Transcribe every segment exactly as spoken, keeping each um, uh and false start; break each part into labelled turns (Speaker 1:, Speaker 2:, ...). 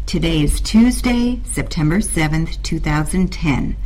Speaker 1: Today is Tuesday, September seventh, two thousand ten.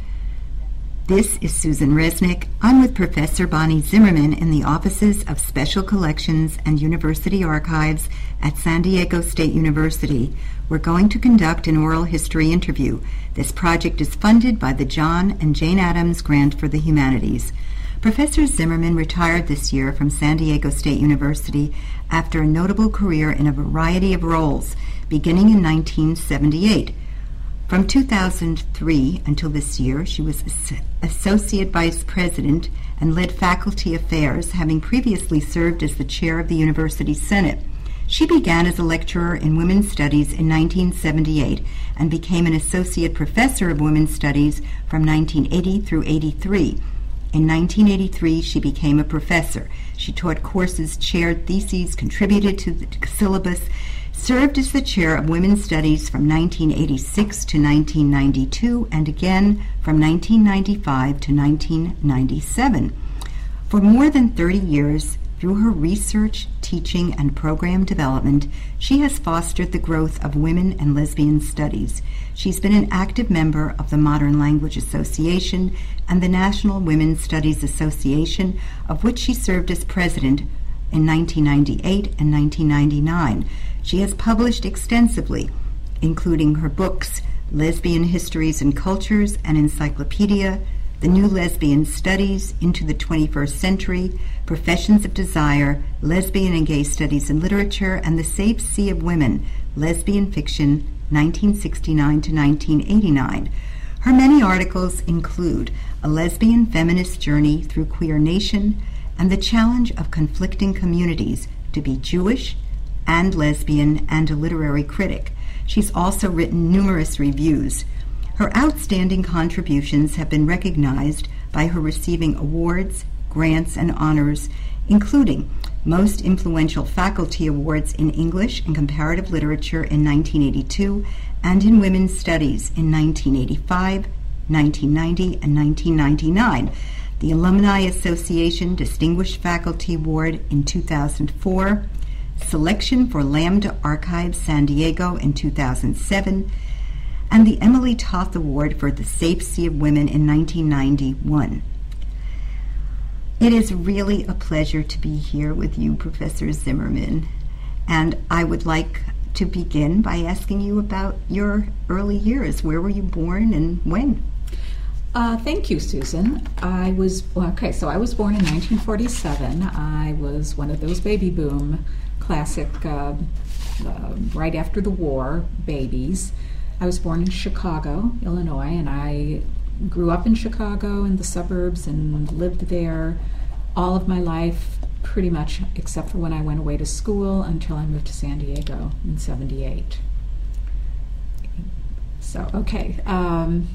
Speaker 1: This is Susan Resnick. I'm with Professor Bonnie Zimmerman in the Offices of Special Collections and University Archives at San Diego State University. We're going to conduct an oral history interview. This project is funded by the John and Jane Addams Grant for the Humanities. Professor Zimmerman retired this year from San Diego State University after a notable career in a variety of roles, beginning in nineteen seventy-eight. From two thousand three until this year, she was Associate Vice President and led Faculty Affairs, having previously served as the Chair of the University Senate. She began as a lecturer in Women's Studies in nineteen seventy-eight and became an Associate Professor of Women's Studies from nineteen eighty through eighty-three. In nineteen eighty-three, she became a professor. She taught courses, chaired theses, contributed to the syllabus, served as the chair of Women's Studies from nineteen eighty-six to nineteen ninety-two, and again from nineteen ninety-five to nineteen ninety-seven. For more than thirty years, through her research, teaching, and program development, she has fostered the growth of women and lesbian studies. She's been an active member of the Modern Language Association and the National Women's Studies Association, of which she served as president in nineteen ninety-eight and nineteen ninety-nine. She has published extensively, including her books, Lesbian Histories and Cultures, an Encyclopedia, The New Lesbian Studies, Into the twenty-first Century, Professions of Desire, Lesbian and Gay Studies in Literature, and The Safe Sea of Women, Lesbian Fiction, nineteen sixty-nine to nineteen eighty-nine. Her many articles include A Lesbian Feminist Journey Through Queer Nation and The Challenge of Conflicting Communities, to be Jewish and lesbian and a literary critic. She's also written numerous reviews. Her outstanding contributions have been recognized by her receiving awards, grants, and honors, including Most Influential Faculty Awards in English and Comparative Literature in nineteen eighty-two and in Women's Studies in nineteen eighty-five, nineteen ninety, and nineteen ninety-nine. The Alumni Association Distinguished Faculty Award in two thousand four, Selection for Lambda Archives San Diego in two thousand seven, and the Emily Toth Award for the Safe Sea of Women in nineteen ninety-one. It is really a pleasure to be here with you, Professor Zimmerman, and I would like to begin by asking you about your early years. Where were you born and when?
Speaker 2: Uh, thank you, Susan. I was, well, okay, so I was born in nineteen forty-seven. I was one of those baby boom classic, uh, uh, right after the war babies. I was born in Chicago, Illinois, and I grew up in Chicago in the suburbs and lived there all of my life, pretty much, except for when I went away to school until I moved to San Diego in seventy-eight. So, okay. Um,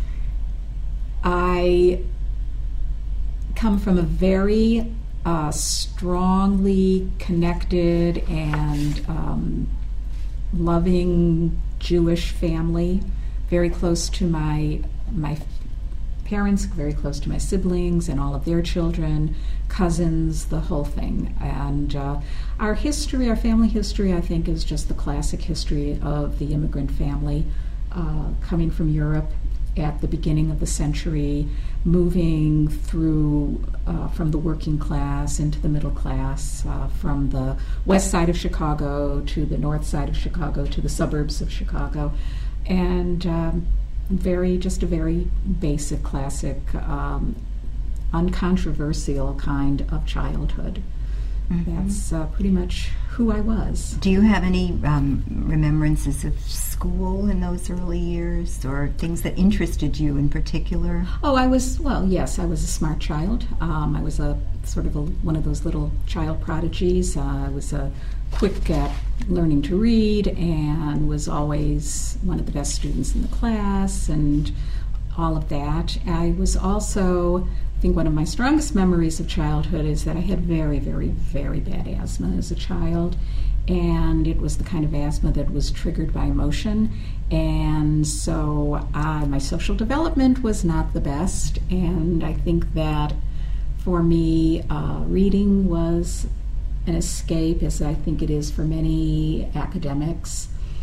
Speaker 2: I come from a very uh, strongly connected and um, loving Jewish family, very close to my my parents, very close to my siblings and all of their children, cousins, the whole thing. And uh, our history, our family history, I think, is just the classic history of the immigrant family uh, coming from Europe at the beginning of the century, moving through uh, from the working class into the middle class, uh, from the west side of Chicago to the north side of Chicago to the suburbs of Chicago, and um, very, just a very basic, classic, um, uncontroversial kind of childhood. Mm-hmm. That's uh, pretty much who I was.
Speaker 1: Do you have any um, remembrances of school in those early years, or things that interested you in particular?
Speaker 2: Oh, I was, well, yes, I was a smart child. Um, I was a sort of a, one of those little child prodigies. Uh, I was a quick at learning to read and was always one of the best students in the class and all of that. I was also, I think one of my strongest memories of childhood is that I had very, very, very bad asthma as a child, and it was the kind of asthma that was triggered by emotion, and so uh, my social development was not the best, and I think that for me, uh, reading was an escape, as I think it is for many academics.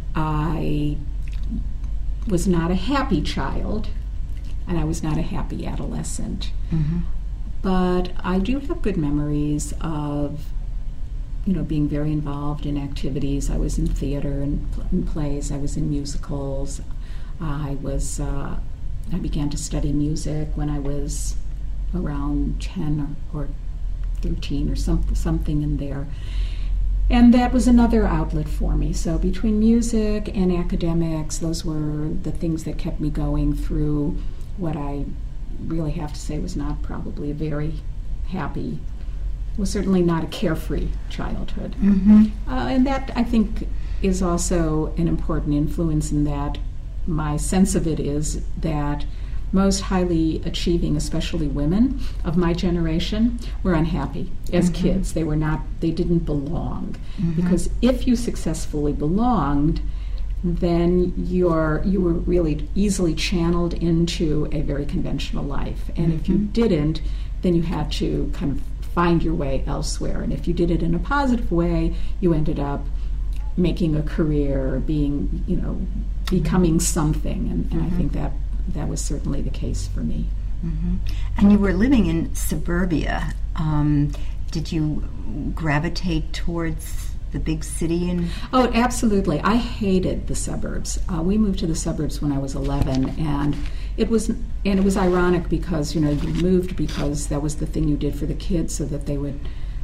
Speaker 2: I was not a happy child, and I was not a happy adolescent.
Speaker 1: Mm-hmm.
Speaker 2: But I do have good memories of, you know, being very involved in activities. I was in theater and, pl- and plays. I was in musicals. I was. Uh, I began to study music when I was around ten or, or thirteen or some, something in there. And that was another outlet for me. So between music and academics, those were the things that kept me going through what I really have to say was not probably a very happy, was certainly not a carefree childhood.
Speaker 1: Mm-hmm.
Speaker 2: Uh, and that, I think, is also an important influence in that my sense of it is that most highly achieving, especially women of my generation, were unhappy as
Speaker 1: Mm-hmm.
Speaker 2: kids. They were not, they didn't belong.
Speaker 1: Mm-hmm.
Speaker 2: Because if you successfully belonged, then you're, you were really easily channeled into a very conventional life. And if you
Speaker 1: Mhm.
Speaker 2: didn't, then you had to kind of find your way elsewhere. And if you did it in a positive way, you ended up making a career, being, you know, becoming something. And, and
Speaker 1: Mhm.
Speaker 2: I think that that was certainly the case for me.
Speaker 1: Mm-hmm. And you were living in suburbia. Um, did you gravitate towards the big city? And
Speaker 2: Oh, absolutely. I hated the suburbs. Uh, we moved to the suburbs when I was eleven, and it was and it was ironic because, you know, you moved because that was the thing you did for the kids so that they would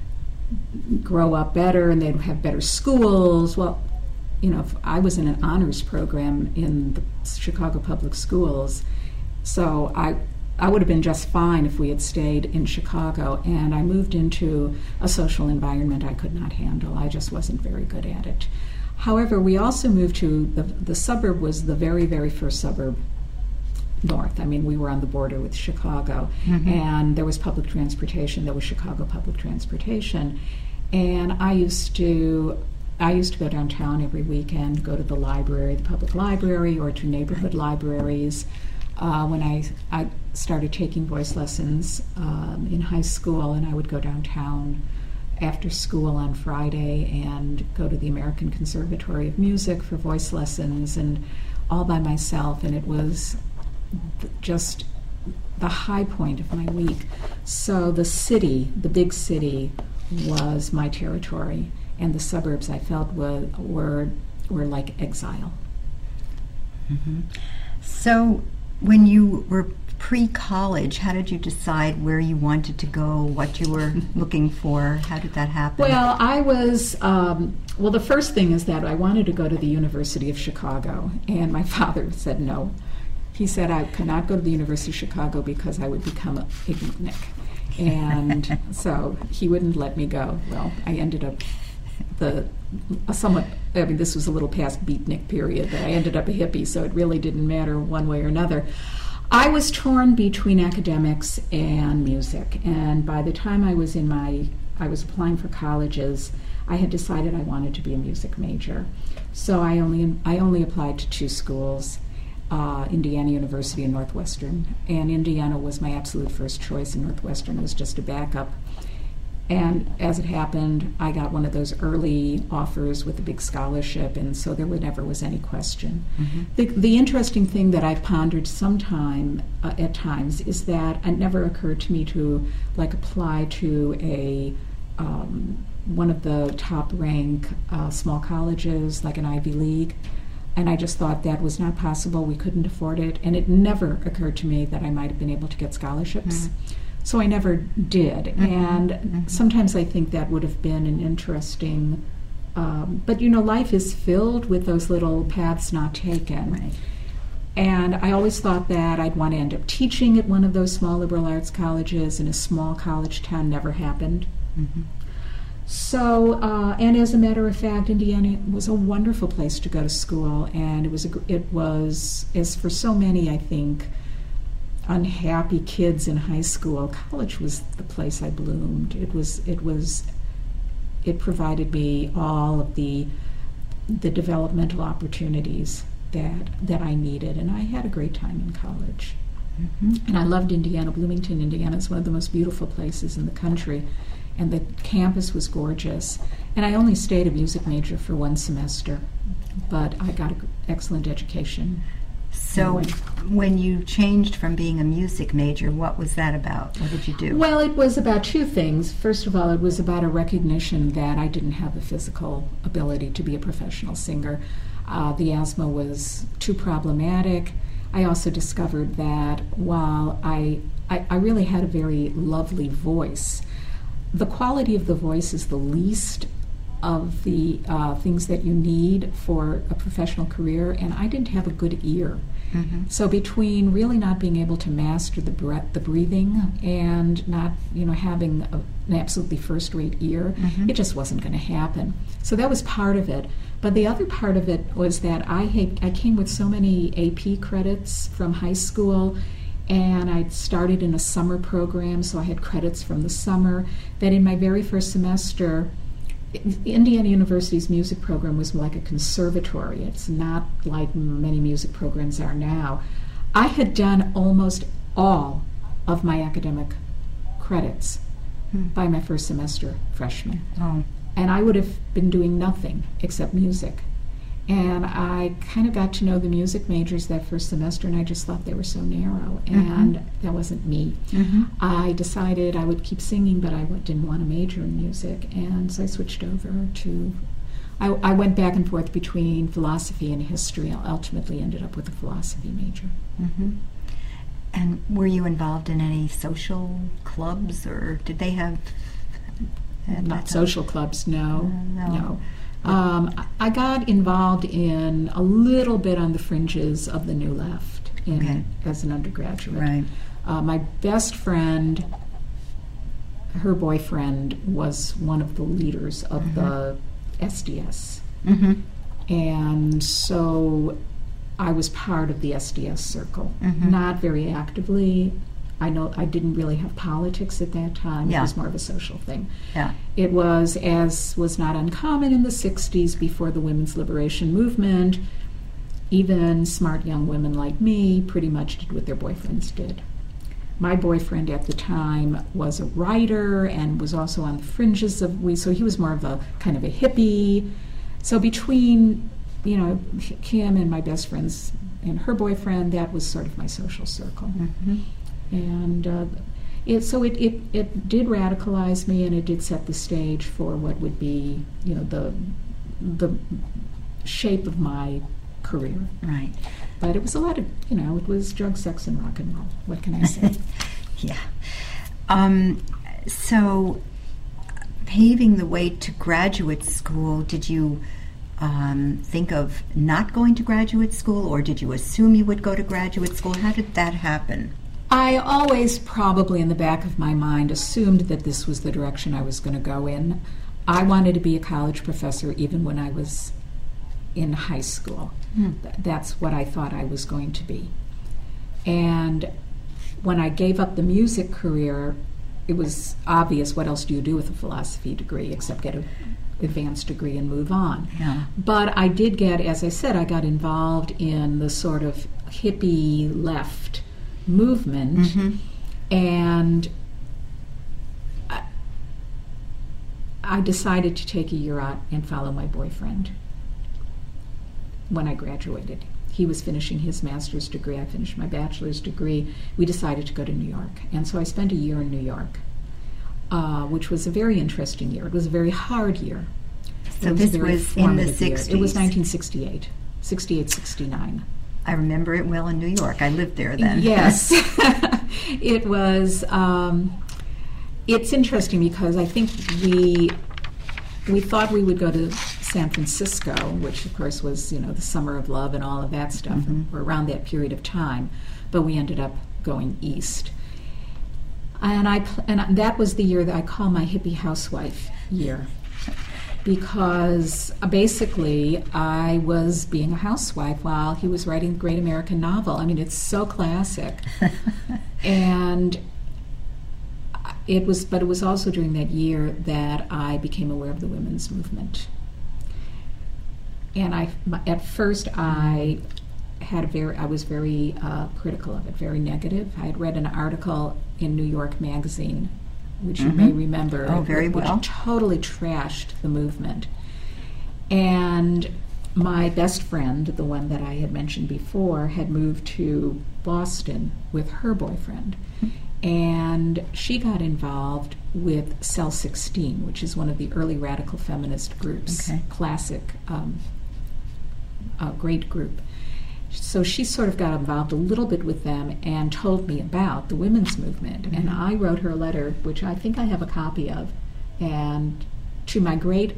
Speaker 2: grow up better and they'd have better schools. Well, you know, if I was in an honors program in the Chicago Public Schools, so I I would have been just fine if we had stayed in Chicago, and I moved into a social environment I could not handle. I just wasn't very good at it. However, we also moved to, the, the suburb was the very, very first suburb north. I mean, we were on the border with Chicago,
Speaker 1: Mhm.
Speaker 2: and there was public transportation. There was Chicago Public Transportation, and I used to I used to go downtown every weekend, go to the library, the public library, or to neighborhood libraries. Uh, when I I started taking voice lessons um, in high school, and I would go downtown after school on Friday and go to the American Conservatory of Music for voice lessons, and all by myself, and it was th- just the high point of my week. So the city, the big city, was my territory, and the suburbs I felt were were, were like exile.
Speaker 1: Mm-hmm. So when you were pre-college, how did you decide where you wanted to go, what you were looking for? How did that happen?
Speaker 2: Well, I was, um, well, the first thing is that I wanted to go to the University of Chicago, and my father said no. He said I could not go to the University of Chicago because I would become a beatnik. And so he wouldn't let me go. Well, I ended up the a somewhat, I mean, this was a little past beatnik period, but I ended up a hippie, so it really didn't matter one way or another. I was torn between academics and music, and by the time I was in my, I was applying for colleges, I had decided I wanted to be a music major. So I only, I only applied to two schools, uh, Indiana University and Northwestern, and Indiana was my absolute first choice, and Northwestern was just a backup. And as it happened, I got one of those early offers with a big scholarship, and so there never was any question.
Speaker 1: Mm-hmm.
Speaker 2: The, the interesting thing that I've pondered sometime uh, at times is that it never occurred to me to like apply to a um, one of the top rank uh, small colleges, like an Ivy League. And I just thought that was not possible. We couldn't afford it, and it never occurred to me that I might have been able to get scholarships.
Speaker 1: Mm-hmm.
Speaker 2: So I never did,
Speaker 1: Mm-hmm.
Speaker 2: and
Speaker 1: Mm-hmm.
Speaker 2: sometimes I think that would have been an interesting, um, but you know, life is filled with those little paths not taken.
Speaker 1: Right.
Speaker 2: And I always thought that I'd want to end up teaching at one of those small liberal arts colleges in a small college town. Never happened.
Speaker 1: Mm-hmm.
Speaker 2: So, uh, and as a matter of fact, Indiana was a wonderful place to go to school, and it was a, gr- it was, as for so many, I think, unhappy kids in high school, college was the place I bloomed. It was, it was, it provided me all of the the developmental opportunities that that I needed, and I had a great time in college.
Speaker 1: Mm-hmm.
Speaker 2: And I loved Indiana. Bloomington, Indiana is one of the most beautiful places in the country, and the campus was gorgeous. And I only stayed a music major for one semester. but I got an excellent education.
Speaker 1: So
Speaker 2: Anyway.
Speaker 1: when you changed from being a music major, what was that about? What did you do?
Speaker 2: Well, it was about two things. First of all, it was about a recognition that I didn't have the physical ability to be a professional singer. Uh, the asthma was too problematic. I also discovered that while I, I, I really had a very lovely voice, the quality of the voice is the least of the uh, things that you need for a professional career, and I didn't have a good ear.
Speaker 1: Mm-hmm.
Speaker 2: So between really not being able to master the breath, the breathing, and not, you know, having a, an absolutely first-rate ear,
Speaker 1: Mhm.
Speaker 2: it just wasn't going to happen. So that was part of it. But the other part of it was that I had, I came with so many A P credits from high school, and I started in a summer program, so I had credits from the summer, that in my very first semester, Indiana University's music program was like a conservatory. It's not like many music programs are now. I had done almost all of my academic credits
Speaker 1: Hmm.
Speaker 2: by my first semester freshman.
Speaker 1: Oh.
Speaker 2: And I would have been doing nothing except music. And I kind of got to know the music majors that first semester, and I just thought they were so narrow, and
Speaker 1: Mhm.
Speaker 2: that wasn't me.
Speaker 1: Mm-hmm.
Speaker 2: I decided I would keep singing, but I w- didn't want to major in music, and so I switched over to. I, I went back and forth between philosophy and history, and ultimately ended up with a philosophy major.
Speaker 1: Mm-hmm. And were you involved in any social clubs, or did they have? at that
Speaker 2: Not
Speaker 1: time?
Speaker 2: social clubs, no,
Speaker 1: Uh, no.
Speaker 2: no. Um, I- I got involved in a little bit on the fringes of the New Left in,
Speaker 1: Okay.
Speaker 2: as an undergraduate.
Speaker 1: Right.
Speaker 2: Uh, my best friend, her boyfriend, was one of the leaders of
Speaker 1: Mhm.
Speaker 2: the S D S.
Speaker 1: Mm-hmm.
Speaker 2: And so I was part of the S D S circle,
Speaker 1: Mhm.
Speaker 2: not very actively. I know I didn't really have politics at that time.
Speaker 1: Yeah.
Speaker 2: It was more of a social thing.
Speaker 1: Yeah.
Speaker 2: It was, as was not uncommon in the sixties before the women's liberation movement, even smart young women like me pretty much did what their boyfriends did. My boyfriend at the time was a writer and was also on the fringes of we, so he was more of a kind of a hippie. So between, you know, Kim and my best friends and her boyfriend, that was sort of my social circle.
Speaker 1: Mm-hmm.
Speaker 2: And uh, it, so it, it, it did radicalize me, and it did set the stage for what would be, you know, the the shape of my career.
Speaker 1: Right.
Speaker 2: But it was a lot of, you know, it was drug, sex, and rock and roll. What can I say?
Speaker 1: Yeah. Um, so, paving the way to graduate school, did you um, think of not going to graduate school, or did you assume you would go to graduate school? How did that happen?
Speaker 2: I always probably in the back of my mind assumed that this was the direction I was going to go in. I wanted to be a college professor even when I was in high school.
Speaker 1: Hmm.
Speaker 2: Th- That's what I thought I was going to be. And when I gave up the music career, it was obvious, what else do you do with a philosophy degree except get an advanced degree and move on?
Speaker 1: Yeah.
Speaker 2: But I did get, as I said, I got involved in the sort of hippie left movement,
Speaker 1: Mm-hmm.
Speaker 2: and I, I decided to take a year out and follow my boyfriend when I graduated. He was finishing his master's degree, I finished my bachelor's degree. We decided to go to New York, and so I spent a year in New York, uh, which was a very interesting year. It was a very hard year.
Speaker 1: So
Speaker 2: It was
Speaker 1: this
Speaker 2: a very
Speaker 1: was in the
Speaker 2: formative year. It was
Speaker 1: sixties.
Speaker 2: nineteen sixty-eight, sixty-eight, sixty-nine.
Speaker 1: I remember it well in New York. I lived there then.
Speaker 2: Yes. It was, um, it's interesting because I think we we thought we would go to San Francisco, which of course was, you know, the summer of love and all of that stuff,
Speaker 1: Mhm.
Speaker 2: or around that period of time, but we ended up going east. And I pl- and that was the year that I call my hippie housewife year, because uh, basically I was being a housewife while he was writing the great American novel. I mean, it's so classic. And it was, but it was also during that year that I became aware of the women's movement. And I, my- at first, I had a very, I was very uh, critical of it, very negative. I had read an article in New York Magazine, which you may
Speaker 1: Mhm.
Speaker 2: remember,
Speaker 1: Oh, very
Speaker 2: which
Speaker 1: well.
Speaker 2: totally trashed the movement. And my best friend, the one that I had mentioned before, had moved to Boston with her boyfriend. And she got involved with Cell sixteen, which is one of the early radical feminist groups,
Speaker 1: Okay.
Speaker 2: classic, um, uh, great group. So she sort of got involved a little bit with them and told me about the women's movement.
Speaker 1: Mm-hmm.
Speaker 2: And I wrote her a letter, which I think I have a copy of. And to my great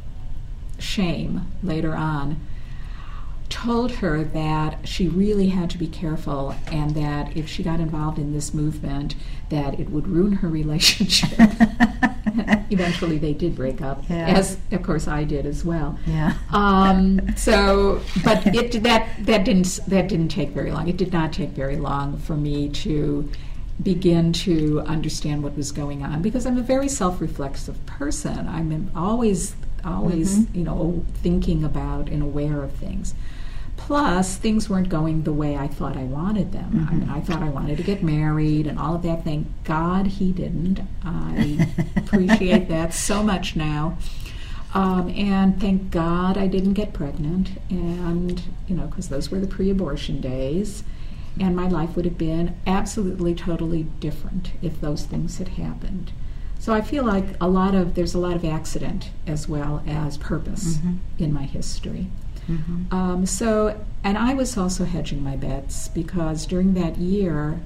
Speaker 2: shame later on, told her that she really had to be careful and that if she got involved in this movement, that it would ruin her relationship. Eventually they did break up,
Speaker 1: Yeah.
Speaker 2: as of course I did as well.
Speaker 1: Yeah.
Speaker 2: Um, so, but it that that didn't that didn't take very long. It did not take very long for me to begin to understand what was going on, because I'm a very self-reflexive person. I'm always always
Speaker 1: Mhm.
Speaker 2: you know thinking about and aware of things. Plus, things weren't going the way I thought I wanted them. I mean, I thought I wanted to get married and all of that. Thank God he didn't. I appreciate that so much now. Um, and thank God I didn't get pregnant. And, you know, because those were the pre-abortion days. And my life would have been absolutely, totally different if those things had happened. So I feel like a lot of, there's a lot of accident as well as purpose
Speaker 1: Mhm.
Speaker 2: in my history.
Speaker 1: Mhm.
Speaker 2: Um, so, and I was also hedging my bets because during that year,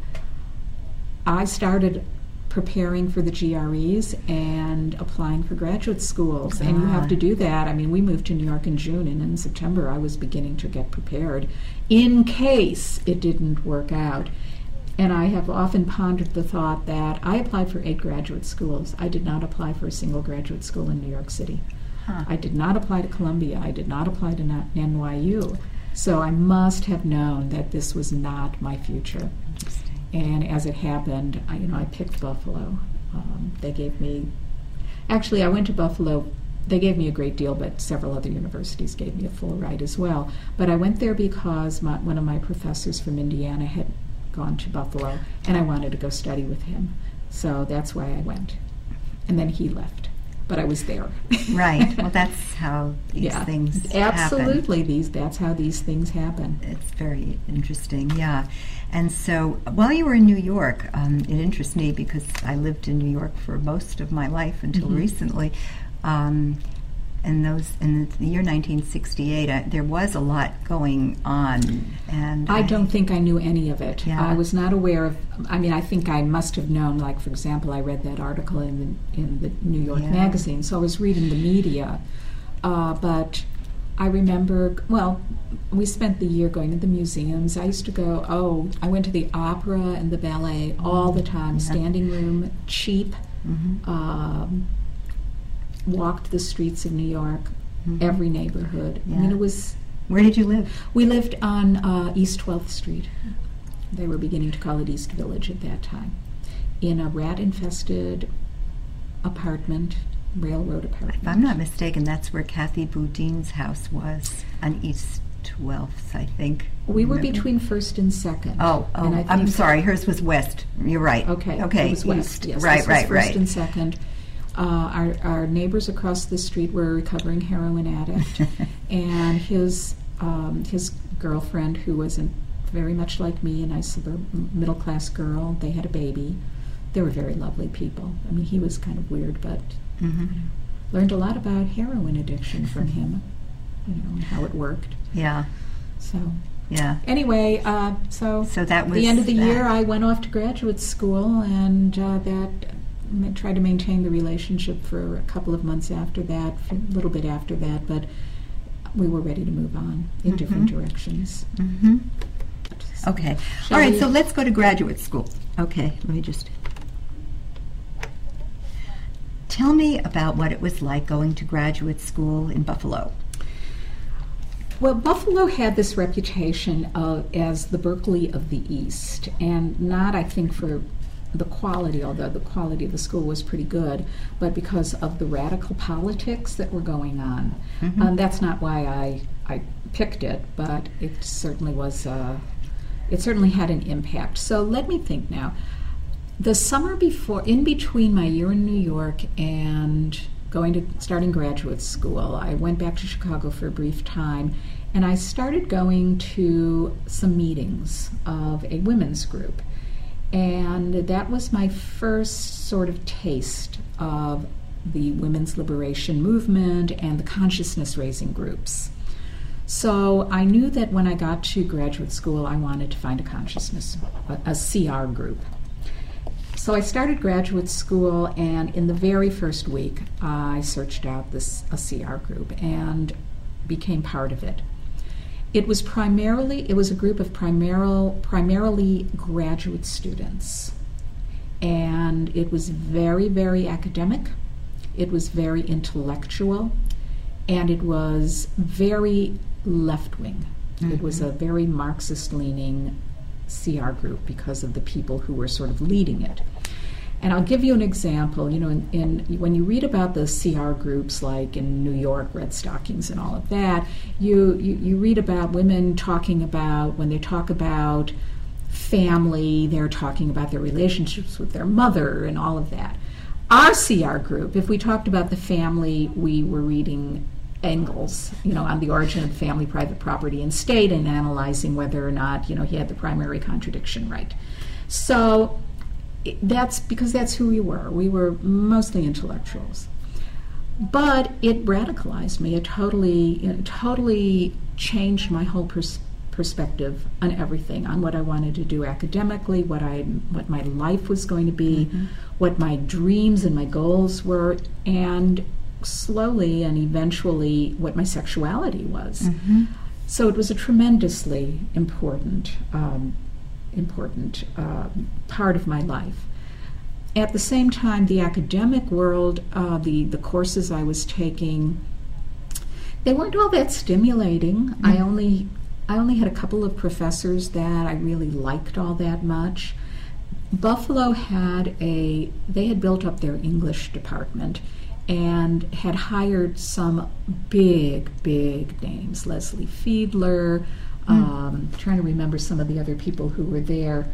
Speaker 2: I started preparing for the G R Es and applying for graduate schools. And you have
Speaker 1: Ah.
Speaker 2: to do that. I mean, we moved to New York in June, and in September I was beginning to get prepared in case it didn't work out. And I have often pondered the thought that I applied for eight graduate schools. I did not apply for a single graduate school in New York City.
Speaker 1: Huh.
Speaker 2: I did not apply to Columbia. I did not apply to N Y U. So I must have known that this was not my future.
Speaker 1: Interesting.
Speaker 2: And as it happened, I, you know, I picked Buffalo. Um, they gave me, actually, I went to Buffalo. They gave me a great deal, but several other universities gave me a full ride as well. But I went there because my, one of my professors from Indiana had gone to Buffalo, and I wanted to go study with him. So that's why I went. And then he left. But I was there.
Speaker 1: Right. Well, that's how these
Speaker 2: yeah,
Speaker 1: things
Speaker 2: absolutely.
Speaker 1: happen.
Speaker 2: These that's how these things happen.
Speaker 1: It's very interesting, yeah. And so while you were in New York, um, it interests me because I lived in New York for most of my life until
Speaker 2: Mhm.
Speaker 1: recently. Um, in those in the year nineteen sixty-eight, I, there was a lot going on, and
Speaker 2: I don't think I knew any of it.
Speaker 1: Yeah.
Speaker 2: I was not aware of. I mean, I think I must have known. Like, for example, I read that article in the in the New York
Speaker 1: Yeah.
Speaker 2: Magazine, so I was reading the media. Uh, but I remember. Well, we spent the year going to the museums. I used to go. Oh, I went to the opera and the ballet all the time.
Speaker 1: Yeah.
Speaker 2: Standing room, cheap.
Speaker 1: Mhm.
Speaker 2: Um, walked the streets of New York,
Speaker 1: Mhm.
Speaker 2: every neighborhood. I
Speaker 1: Yeah.
Speaker 2: mean, it was.
Speaker 1: Where did you live?
Speaker 2: We lived on uh, East twelfth Street. They were beginning to call it East Village at that time, in a rat-infested apartment, railroad apartment.
Speaker 1: If I'm not mistaken, that's where Kathy Boudin's house was, on East twelfth, I think.
Speaker 2: We were
Speaker 1: Remember?
Speaker 2: between First and Second.
Speaker 1: Oh, oh
Speaker 2: and I
Speaker 1: I'm
Speaker 2: think-
Speaker 1: sorry, hers was west. You're right.
Speaker 2: Okay,
Speaker 1: Okay,
Speaker 2: it was west.
Speaker 1: east.
Speaker 2: Yes,
Speaker 1: right,
Speaker 2: this was
Speaker 1: right,
Speaker 2: First
Speaker 1: right.
Speaker 2: and Second. Uh, our, our neighbors across the street were a recovering heroin addict, and his um, his girlfriend, who was an, very much like me, a nice suburban middle class girl. They had a baby. They were very lovely people. I mean, he was kind of weird, but
Speaker 1: Mhm.
Speaker 2: learned a lot about heroin addiction from him, you know, and how it worked.
Speaker 1: Yeah,
Speaker 2: So
Speaker 1: yeah.
Speaker 2: anyway, uh, so
Speaker 1: So that was
Speaker 2: the end of the
Speaker 1: that.
Speaker 2: year, I went off to graduate school, and uh, that ma- tried to maintain the relationship for a couple of months after that, for a little bit after that, but we were ready to move on in different
Speaker 1: Mhm.
Speaker 2: directions.
Speaker 1: Mhm.
Speaker 2: So,
Speaker 1: Okay.
Speaker 2: shall
Speaker 1: All right,
Speaker 2: we-
Speaker 1: so let's go to graduate school. Okay, let me just... Tell me about what it was like going to graduate school in Buffalo.
Speaker 2: Well, Buffalo had this reputation of, as the Berkeley of the East, and not, I think, for the quality, although the quality of the school was pretty good, but because of the radical politics that were going on.
Speaker 1: Mhm.
Speaker 2: Um, that's not why I, I picked it, but it certainly was, uh, it certainly had an impact. So let me think now. The summer before, in between my year in New York and going to starting graduate school, I went back to Chicago for a brief time, and I started going to some meetings of a women's group. And that was my first sort of taste of the women's liberation movement and the consciousness-raising groups. So I knew that when I got to graduate school, I wanted to find a consciousness, a, a C R group. So I started graduate school, and in the very first week, I searched out this a C R group and became part of it. It was primarily, it was a group of primarily, primarily graduate students, and it was very, very academic. It was very intellectual, and it was very left-wing. Mm-hmm. It was a very Marxist-leaning C R group because of the people who were sort of leading it. And I'll give you an example. You know, in, in when you read about the C R groups, like in New York, Red Stockings and all of that, you, you, you read about women talking about, when they talk about family, they're talking about their relationships with their mother and all of that. Our C R group, if we talked about the family, we were reading Engels, you know, on the origin of family, private property, and state, and analyzing whether or not, you know, he had the primary contradiction right. So that's because that's who we were. We were mostly intellectuals. But it radicalized me. It totally, it totally changed my whole pers- perspective on everything, on what I wanted to do academically, what I, what my life was going to be, mm-hmm. what my dreams and my goals were, and slowly and eventually what my sexuality was. Mm-hmm. So it was a tremendously important, um, important uh, part of my life. At the same time, the academic world, uh, the, the courses I was taking, they weren't all that stimulating. Mm-hmm. I only I only had a couple of professors that I really liked all that much. Buffalo had a, they had built up their English department and had hired some big, big names. Leslie Fiedler, mm. um, trying to remember some of the other people who were there.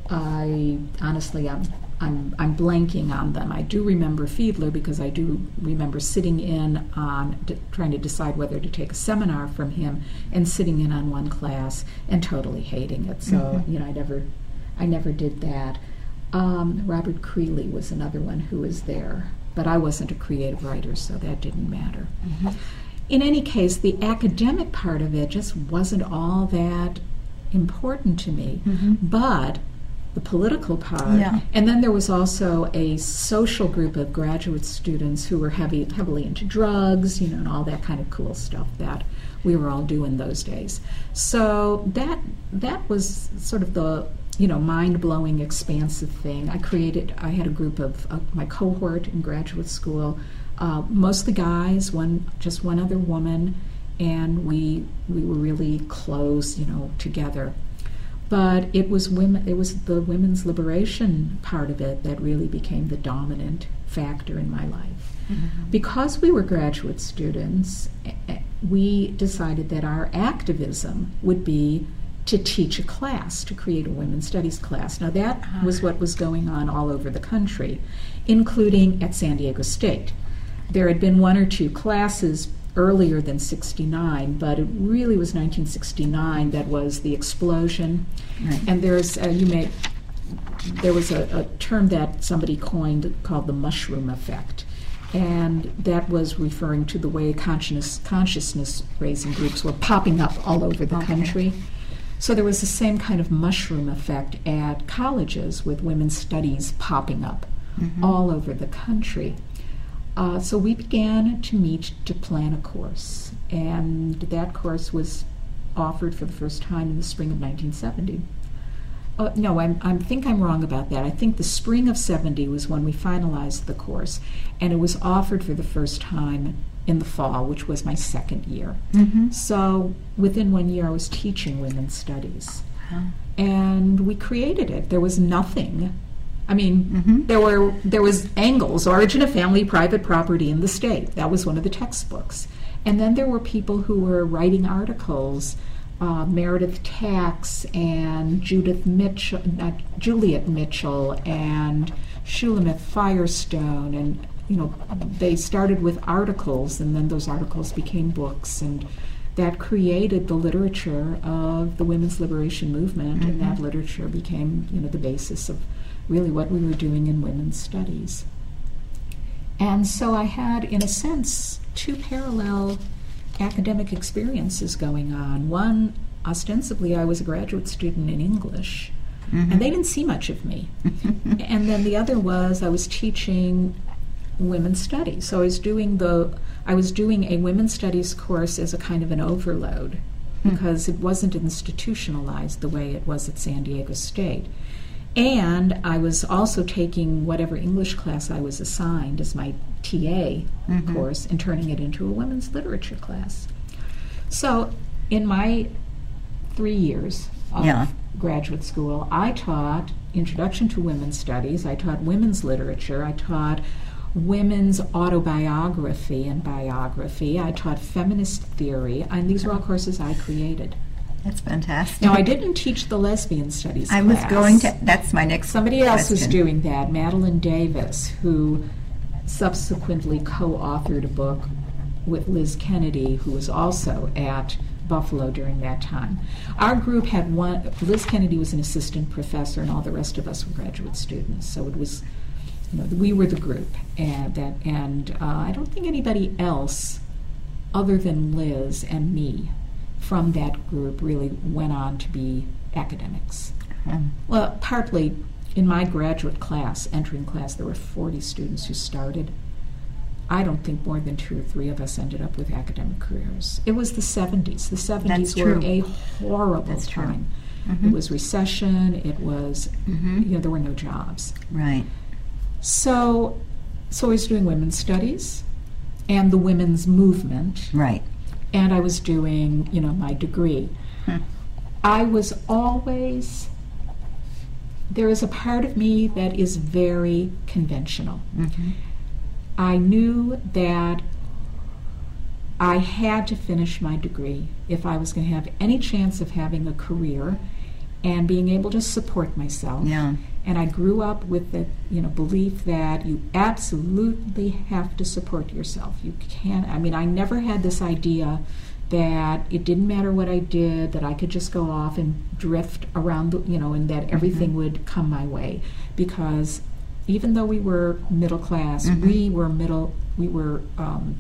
Speaker 2: I honestly, I'm, I'm, I'm blanking on them. I do remember Fiedler because I do remember sitting in on, d- trying to decide whether to take a seminar from him, and sitting in on one class and totally hating it. So, mm-hmm. you know, I never, I never did that. Um, Robert Creeley was another one who was there. But I wasn't a creative writer, so that didn't matter. Mm-hmm. In any case, the academic part of it just wasn't all that important to me. Mm-hmm. But the political part, yeah. And then there was also a social group of graduate students who were heavy, heavily into drugs, you know, and all that kind of cool stuff that we were all doing those days. So that that was sort of the, you know, mind-blowing, expansive thing. I created, I had a group of, of my cohort in graduate school, uh, mostly guys, one, just one other woman, and we we were really close, you know, together. But it was women, it was the women's liberation part of it that really became the dominant factor in my life. Mm-hmm. Because we were graduate students, we decided that our activism would be to teach a class, to create a women's studies class. Now that uh-huh. was what was going on all over the country, including at San Diego State. There had been one or two classes earlier than sixty-nine, but it really was nineteen sixty-nine that was the explosion. Right. And there's, uh, you may, there was a, a term that somebody coined called the mushroom effect. And that was referring to the way consciousness, consciousness-raising groups were popping up all over the okay. country. So there was the same kind of mushroom effect at colleges with women's studies popping up mm-hmm. all over the country. Uh, so we began to meet to plan a course, and that course was offered for the first time in the spring of nineteen seventy. Uh, no, I'm, I think I'm wrong about that. I think the spring of seventy was when we finalized the course, and it was offered for the first time in the fall, which was my second year. Mm-hmm. So within one year, I was teaching women's studies. Wow. And we created it. There was nothing. I mean, mm-hmm. there were there was Engels, Origin of Family, Private Property in the State. That was one of the textbooks. And then there were people who were writing articles, uh, Meredith Tax and Judith Mitchell, not Juliet Mitchell, and Shulamith Firestone, and you know, they started with articles, and then those articles became books, and that created the literature of the women's liberation movement,
Speaker 1: Mm-hmm.
Speaker 2: and that literature became, you know, the basis of really what we were doing in women's studies. And so I had, in a sense, two parallel academic experiences going on. One, ostensibly, I was a graduate student in English,
Speaker 1: Mm-hmm.
Speaker 2: and they didn't see much of me. And then the other was I was teaching women's studies. So I was doing the I was doing a women's studies course as a kind of an overload,
Speaker 1: Hmm.
Speaker 2: because it wasn't institutionalized the way it was at San Diego State. And I was also taking whatever English class I was assigned as my T A
Speaker 1: Mhm.
Speaker 2: course and turning it into a women's literature class. So in my three years of
Speaker 1: Yeah.
Speaker 2: graduate school, I taught Introduction to Women's Studies, I taught women's literature, I taught women's autobiography and biography, I taught feminist theory, and these were all courses I created.
Speaker 1: That's fantastic.
Speaker 2: Now, I didn't teach the lesbian studies
Speaker 1: I
Speaker 2: class.
Speaker 1: was going to, that's my next
Speaker 2: Somebody else was
Speaker 1: question.
Speaker 2: doing that, Madeline Davis, who subsequently co-authored a book with Liz Kennedy, who was also at Buffalo during that time. Our group had one, Liz Kennedy was an assistant professor, and all the rest of us were graduate students. So it was, you know, we were the group, and that, and uh, I don't think anybody else, other than Liz and me, from that group really went on to be academics.
Speaker 1: Um,
Speaker 2: Well, partly in my graduate class, entering class, there were forty students who started. I don't think more than two or three of us ended up with academic careers. It was the seventies. The seventies
Speaker 1: That's
Speaker 2: were
Speaker 1: true.
Speaker 2: a horrible
Speaker 1: That's true.
Speaker 2: time.
Speaker 1: Mhm.
Speaker 2: It was recession. It was,
Speaker 1: Mhm.
Speaker 2: you know, there were no jobs.
Speaker 1: Right.
Speaker 2: So, so I was doing women's studies and the women's movement,
Speaker 1: Right.
Speaker 2: and I was doing, you know, my degree.
Speaker 1: Hmm.
Speaker 2: I was always, there is a part of me that is very conventional.
Speaker 1: Mhm.
Speaker 2: I knew that I had to finish my degree if I was going to have any chance of having a career and being able to support myself.
Speaker 1: Yeah.
Speaker 2: And I grew up with the, you know, belief that you absolutely have to support yourself. You can't, I mean, I never had this idea that it didn't matter what I did, that I could just go off and drift around, the, you know, and that everything
Speaker 1: Mhm.
Speaker 2: would come my way. Because even though we were middle class,
Speaker 1: Mhm.
Speaker 2: we were middle, we were um,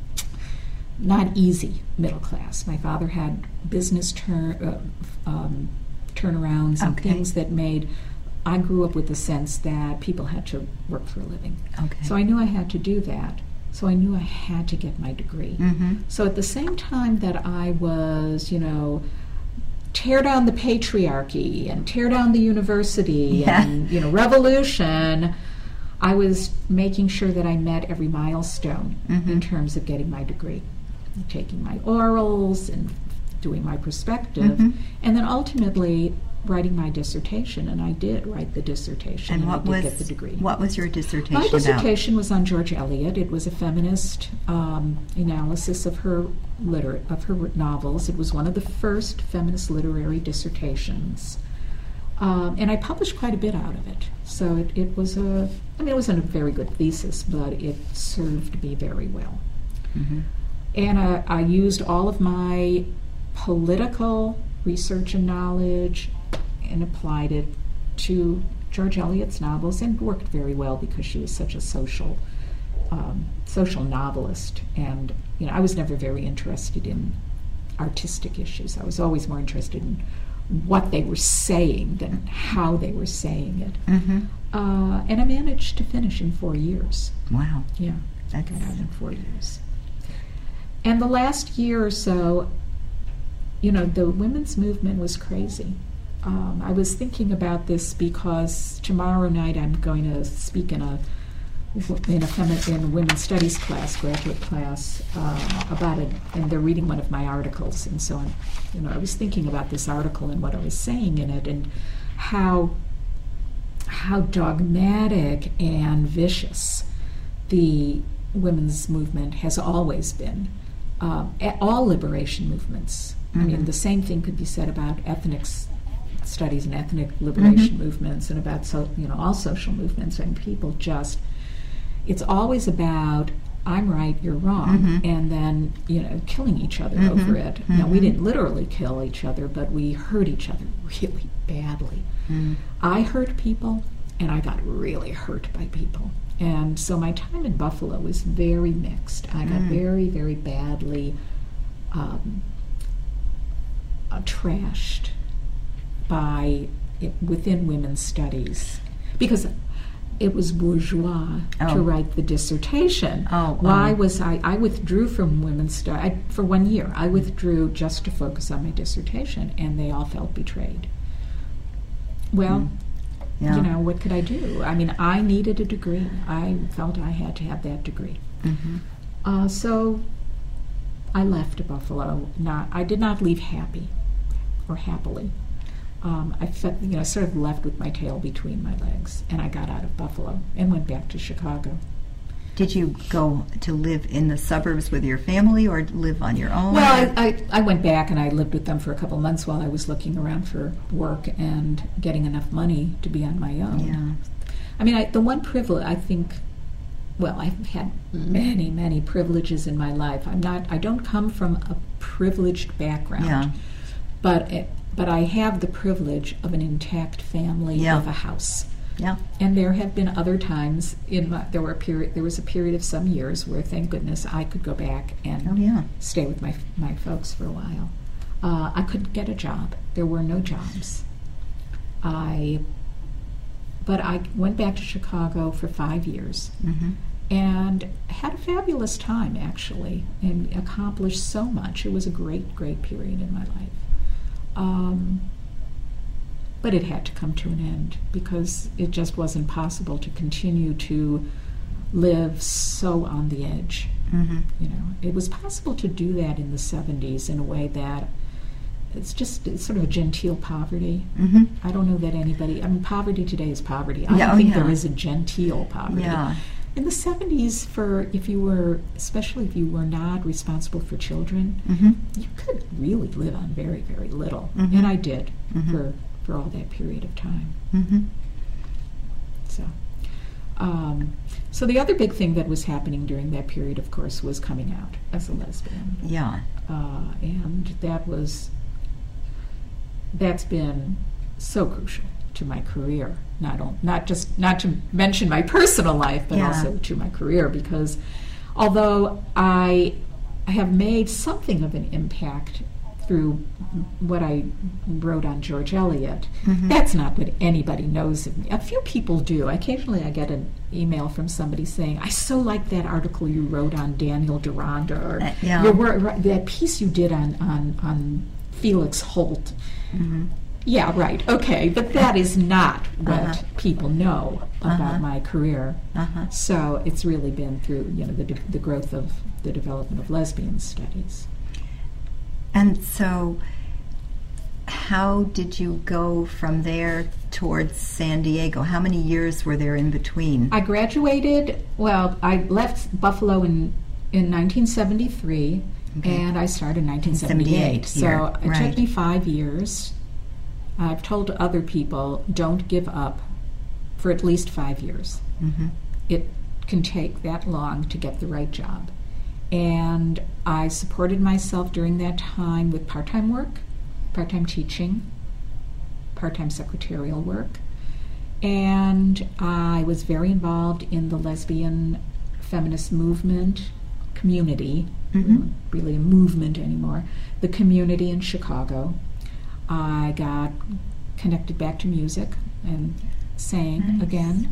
Speaker 2: not easy middle class. My father had business turn, uh, um, turnarounds and
Speaker 1: Okay.
Speaker 2: things that made, I grew up with the sense that people had to work for a living.
Speaker 1: Okay.
Speaker 2: So I knew I had to do that. So I knew I had to get my degree.
Speaker 1: Mhm.
Speaker 2: So at the same time that I was, you know, tear down the patriarchy and tear down the university
Speaker 1: Yeah.
Speaker 2: and, you know, revolution, I was making sure that I met every milestone
Speaker 1: Mhm.
Speaker 2: in terms of getting my degree, taking my orals and doing my perspective,
Speaker 1: Mhm.
Speaker 2: and then ultimately writing my dissertation. And I did write the dissertation,
Speaker 1: And
Speaker 2: and,
Speaker 1: what
Speaker 2: I did
Speaker 1: was
Speaker 2: get the degree.
Speaker 1: what was your dissertation
Speaker 2: My
Speaker 1: about?
Speaker 2: dissertation was on George Eliot. It was a feminist um, analysis of her liter- of her novels. It was one of the first feminist literary dissertations, um, and I published quite a bit out of it. So it, it was a, I mean, it wasn't a very good thesis, but it served me very well.
Speaker 1: Mhm.
Speaker 2: And I, I used all of my political research and knowledge and applied it to George Eliot's novels, and worked very well because she was such a social um, social novelist. And you know, I was never very interested in artistic issues. I was always more interested in what they were saying than how they were saying it.
Speaker 1: Mhm.
Speaker 2: Uh, and I managed to finish in four years.
Speaker 1: Wow.
Speaker 2: Yeah, I
Speaker 1: That's
Speaker 2: got out in four years. And the last year or so, you know, the women's movement was crazy. Um, I was thinking about this because tomorrow night I'm going to speak in a in a, femi- in a women's studies class, graduate class, uh, about it, and they're reading one of my articles, and so I'm, you know, I was thinking about this article and what I was saying in it, and how how dogmatic and vicious the women's movement has always been. Um, a- all liberation movements. I mean,
Speaker 1: Mhm.
Speaker 2: the same thing could be said about ethnic s- studies and ethnic liberation
Speaker 1: Mhm.
Speaker 2: movements, and about so you know all social movements. And people just it's always about I'm right, you're wrong,
Speaker 1: Mhm.
Speaker 2: and then, you know, killing each other
Speaker 1: Mhm.
Speaker 2: over it. Now, we
Speaker 1: Mhm.
Speaker 2: didn't literally kill each other, but we hurt each other really badly.
Speaker 1: Mm.
Speaker 2: I hurt people, and I got really hurt by people. And so my time in Buffalo was very mixed. I got
Speaker 1: Mm.
Speaker 2: very, very badly um, uh, trashed by it, within women's studies, because it was bourgeois
Speaker 1: Oh.
Speaker 2: to write the dissertation.
Speaker 1: Oh,
Speaker 2: Why
Speaker 1: oh.
Speaker 2: was I? I withdrew from women's studies for one year. I withdrew just to focus on my dissertation, and they all felt betrayed. Well,
Speaker 1: Mm. Yeah.
Speaker 2: you know, what could I do? I mean, I needed a degree. I felt I had to have that degree.
Speaker 1: Mhm.
Speaker 2: Uh, so I left Buffalo. Not, I did not leave happy or happily. Um, I felt, you know, sort of left with my tail between my legs, and I got out of Buffalo and went back to Chicago.
Speaker 1: Did you go to live in the suburbs with your family or live on your own?
Speaker 2: Well, I, I, I went back and I lived with them for a couple months while I was looking around for work and getting enough money to be on my own.
Speaker 1: Yeah.
Speaker 2: I mean, I, the one privilege, I think, well, I've had many, many privileges in my life. I'm not, I don't come from a privileged background,
Speaker 1: Yeah.
Speaker 2: but it, but I have the privilege of an intact family
Speaker 1: Yeah.
Speaker 2: with a house.
Speaker 1: Yeah.
Speaker 2: And there have been other times in my, there were a period, there was a period of some years where, thank goodness, I could go back and
Speaker 1: Oh, yeah.
Speaker 2: stay with my my folks for a while. Uh, I couldn't get a job. There were no jobs. I, but I went back to Chicago for five years
Speaker 1: Mm-hmm.
Speaker 2: and had a fabulous time, actually, and accomplished so much. It was a great, great period in my life. Um, but it had to come to an end because it just wasn't possible to continue to live so on the edge.
Speaker 1: Mm-hmm.
Speaker 2: You know, it was possible to do that in the seventies in a way that it's just it's sort of a genteel poverty.
Speaker 1: Mm-hmm.
Speaker 2: I don't know that anybody, I mean, poverty today is poverty. I
Speaker 1: Yeah,
Speaker 2: don't
Speaker 1: oh,
Speaker 2: think
Speaker 1: yeah.
Speaker 2: there is a genteel poverty.
Speaker 1: Yeah.
Speaker 2: In the seventies, for if you were, especially if you were not responsible for children,
Speaker 1: Mm-hmm.
Speaker 2: you could really live on very, very little.
Speaker 1: Mhm.
Speaker 2: And I did
Speaker 1: Mhm.
Speaker 2: for, for all that period of time.
Speaker 1: Mm-hmm.
Speaker 2: So, um, so the other big thing that was happening during that period, of course, was coming out as a lesbian.
Speaker 1: Yeah.
Speaker 2: Uh, and that was, that's been so crucial to my career. Not on, not just not to mention my personal life, but
Speaker 1: Yeah.
Speaker 2: also to my career, because although I I have made something of an impact through what I wrote on George Eliot,
Speaker 1: Mhm.
Speaker 2: that's not what anybody knows of me. A few people do. Occasionally I get an email from somebody saying, I so like that article you wrote on Daniel Deronda, or
Speaker 1: Uh, yeah.
Speaker 2: your wor- that piece you did on, on, on Felix Holt.
Speaker 1: Mm-hmm.
Speaker 2: Yeah, right, okay, but that is not what
Speaker 1: Uh-huh.
Speaker 2: people know about
Speaker 1: Uh-huh.
Speaker 2: my career.
Speaker 1: Uh-huh.
Speaker 2: So it's really been through, you know, the, de- the growth of the development of lesbian studies.
Speaker 1: And so, how did you go from there towards San Diego? How many years were there in between?
Speaker 2: I graduated, well, I left Buffalo in, in nineteen seventy-three,
Speaker 1: Okay.
Speaker 2: and I started in nineteen seventy-eight.
Speaker 1: seventy-eight
Speaker 2: So
Speaker 1: here,
Speaker 2: it
Speaker 1: right.
Speaker 2: took me five years. I've told other people, don't give up for at least five years.
Speaker 1: Mm-hmm.
Speaker 2: It can take that long to get the right job. And I supported myself during that time with part-time work, part-time teaching, part-time secretarial work. And I was very involved in the lesbian feminist movement community,
Speaker 1: Mhm.
Speaker 2: really a movement anymore, the community in Chicago. I got connected back to music and sang
Speaker 1: Nice.
Speaker 2: again.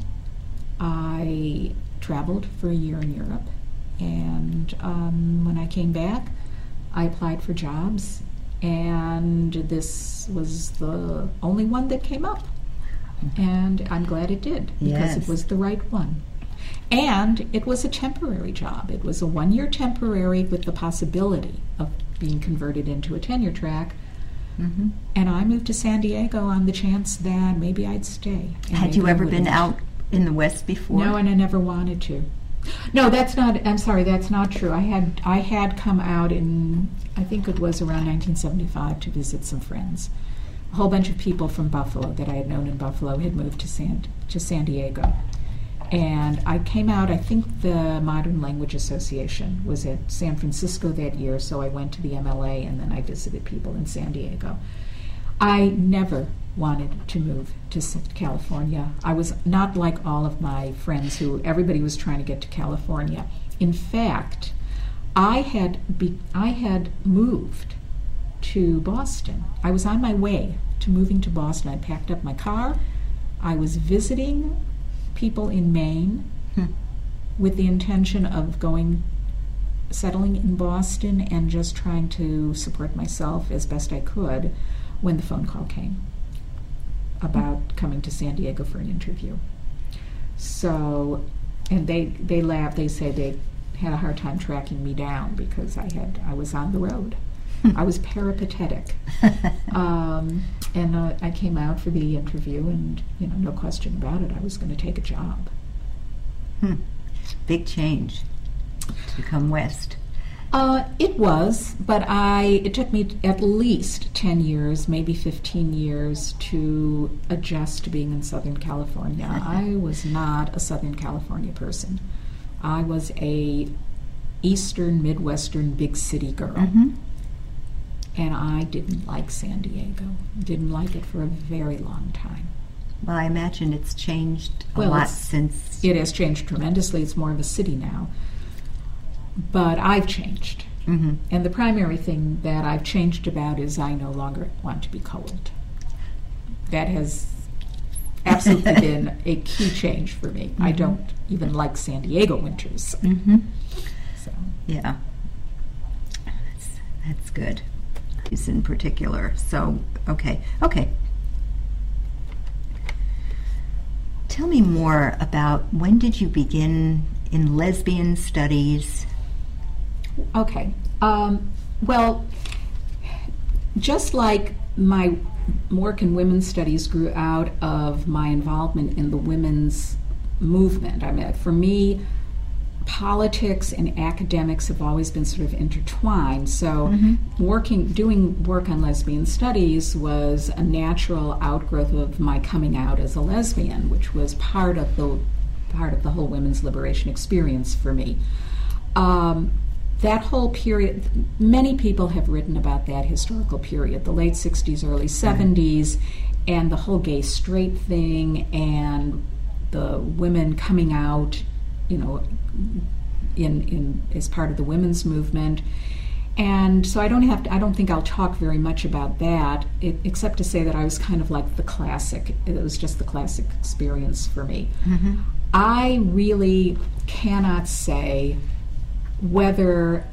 Speaker 2: I traveled for a year in Europe, and um, when I came back, I applied for jobs, and this was the only one that came up. And I'm glad it did, because
Speaker 1: Yes.
Speaker 2: it was the right one. And it was a temporary job. It was a one-year temporary with the possibility of being converted into a tenure track.
Speaker 1: Mm-hmm.
Speaker 2: And I moved to San Diego on the chance that maybe I'd stay. And
Speaker 1: Had you
Speaker 2: maybe I
Speaker 1: ever been
Speaker 2: wouldn't.
Speaker 1: out in the West before?
Speaker 2: No, and I never wanted to. No, that's not. I'm sorry, that's not true. I had I had come out in I think it was around nineteen seventy-five to visit some friends. A whole bunch of people from Buffalo that I had known in Buffalo had moved to San to San Diego, And I came out, I think the Modern Language Association was at San Francisco that year, so I went to the M L A and then I visited people in San Diego. I never wanted to move to California. I was not like all of my friends who everybody was trying to get to California. In fact, I had be, I had moved to Boston. I was on my way to moving to Boston. I packed up my car. I was visiting people in Maine hmm. with the intention of going, settling in Boston and just trying to support myself as best I could when the phone call came about coming to San Diego for an interview. So, and they, they laughed, they said they had a hard time tracking me down because I had I was on the road. I was peripatetic. um, and uh, I came out for the interview, and you know, no question about it, I was going to take a job.
Speaker 1: Hmm. Big change to come west.
Speaker 2: Uh, it was, but I it took me at least ten years, maybe fifteen years to adjust to being in Southern California. I was not a Southern California person. I was a Eastern, Midwestern, big city girl. Mm-hmm. And I didn't like San Diego. Didn't like it for a very long time.
Speaker 1: Well, I imagine it's changed a
Speaker 2: well,
Speaker 1: lot since...
Speaker 2: It has changed tremendously. It's more of a city now. But I've changed. Mm-hmm. And the primary thing that I've changed about is I no longer want to be cold. That has absolutely been a key change for me. Mm-hmm. I don't even like San Diego winters.
Speaker 1: Mm-hmm. So. Yeah. That's, that's good. In particular. So, okay. Okay. Tell me more about when did you begin in lesbian studies?
Speaker 2: Okay. Um, well, just like my work in women's studies grew out of my involvement in the women's movement. I mean, for me, politics and academics have always been sort of intertwined. So mm-hmm. working, doing work on lesbian studies was a natural outgrowth of my coming out as a lesbian, which was part of the part of the whole women's liberation experience for me. Um, that whole period, many people have written about that historical period, the late sixties, early seventies, mm-hmm. and the whole gay straight thing, and the women coming out, you know, in in as part of the women's movement. And so I don't have to, I don't think I'll talk very much about that, it, except to say that I was kind of like the classic. It was just the classic experience for me. Mm-hmm. I really cannot say whether